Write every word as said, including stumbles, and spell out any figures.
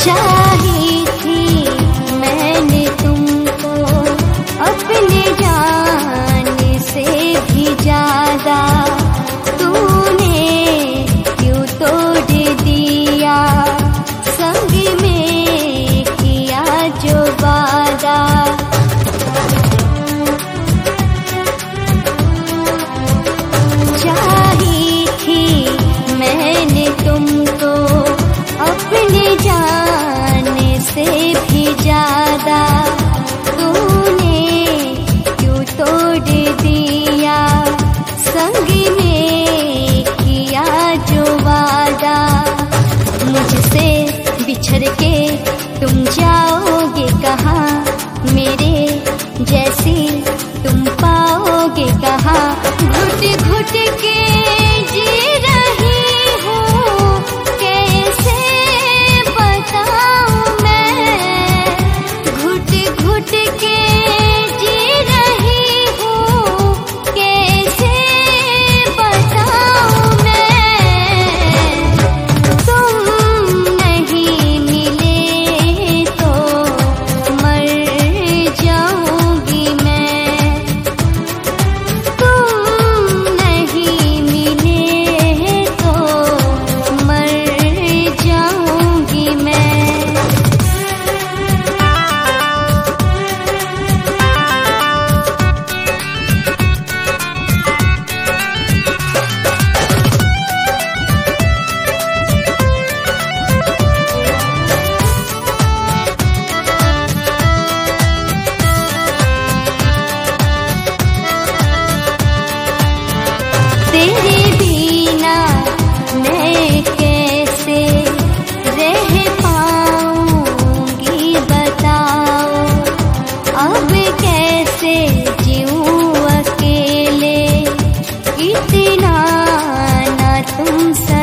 चाही थी मैंने तुमको अपने जान से भी ज्यादा, तूने क्यों तोड़ दिया संग में किया जो वादा। चाही थी मैंने तुमको अपने जान से भी ज्यादा, तूने क्यों तोड़ दिया संग में किया जो वादा। मुझसे बिछड़ के तुम जाओगे कहाँ, मेरे जैसी तुम पाओगे कहाँ। घुट घुट के जी रही हूँ कैसे बताऊँ मैं, घुट घुट के जी रही हूँ कैसे बताऊँ मैं। तुम नहीं मिले तो मर जाऊंगी मैं, तुम नहीं मिले तो मर जाऊंगी मैं। तेरे बिना मैं कैसे रह पाऊंगी बताओ, अब कैसे जीऊं अकेले, इतना ना तुम